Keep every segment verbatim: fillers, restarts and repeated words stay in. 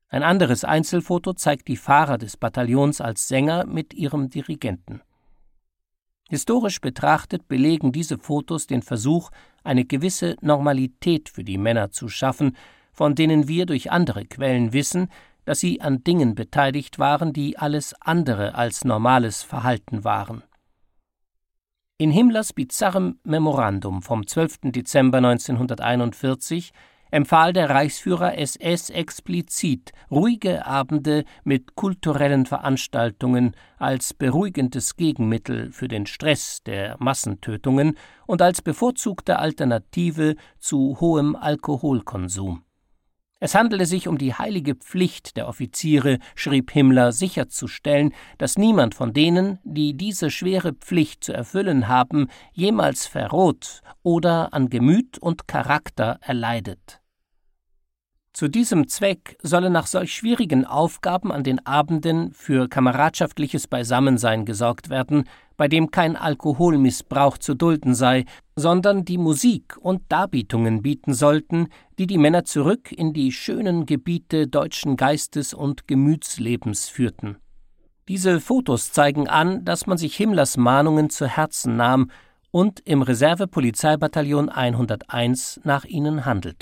Ein anderes Einzelfoto zeigt die Fahrer des Bataillons als Sänger mit ihrem Dirigenten. Historisch betrachtet belegen diese Fotos den Versuch, eine gewisse Normalität für die Männer zu schaffen, von denen wir durch andere Quellen wissen, dass sie an Dingen beteiligt waren, die alles andere als normales Verhalten waren. In Himmlers bizarrem Memorandum vom zwölften Dezember neunzehnhunderteinundvierzig empfahl der Reichsführer S S explizit ruhige Abende mit kulturellen Veranstaltungen als beruhigendes Gegenmittel für den Stress der Massentötungen und als bevorzugte Alternative zu hohem Alkoholkonsum. Es handele sich um die heilige Pflicht der Offiziere, schrieb Himmler, sicherzustellen, dass niemand von denen, die diese schwere Pflicht zu erfüllen haben, jemals verroht oder an Gemüt und Charakter erleidet. Zu diesem Zweck solle nach solch schwierigen Aufgaben an den Abenden für kameradschaftliches Beisammensein gesorgt werden, bei dem kein Alkoholmissbrauch zu dulden sei, sondern die Musik und Darbietungen bieten sollten, die die Männer zurück in die schönen Gebiete deutschen Geistes- und Gemütslebens führten. Diese Fotos zeigen an, dass man sich Himmlers Mahnungen zu Herzen nahm und im Reserve-Polizeibataillon hunderteins nach ihnen handelte.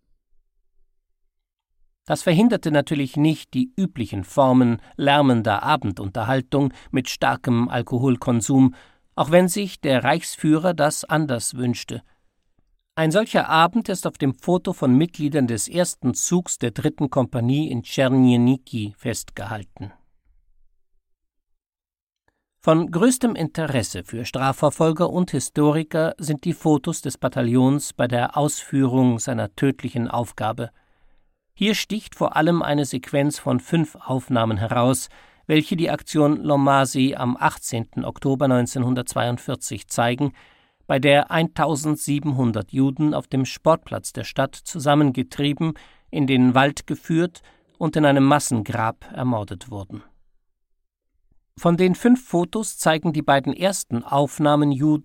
Das verhinderte natürlich nicht die üblichen Formen lärmender Abendunterhaltung mit starkem Alkoholkonsum, auch wenn sich der Reichsführer das anders wünschte. Ein solcher Abend ist auf dem Foto von Mitgliedern des ersten Zugs der dritten Kompanie in Tschernieniki festgehalten. Von größtem Interesse für Strafverfolger und Historiker sind die Fotos des Bataillons bei der Ausführung seiner tödlichen Aufgabe. Hier sticht vor allem eine Sequenz von fünf Aufnahmen heraus, welche die Aktion Lommasi am achtzehnten Oktober neunzehnhundertzweiundvierzig zeigen, bei der eintausendsiebenhundert Juden auf dem Sportplatz der Stadt zusammengetrieben, in den Wald geführt und in einem Massengrab ermordet wurden. Von den fünf Fotos zeigen die beiden ersten Aufnahmen Juden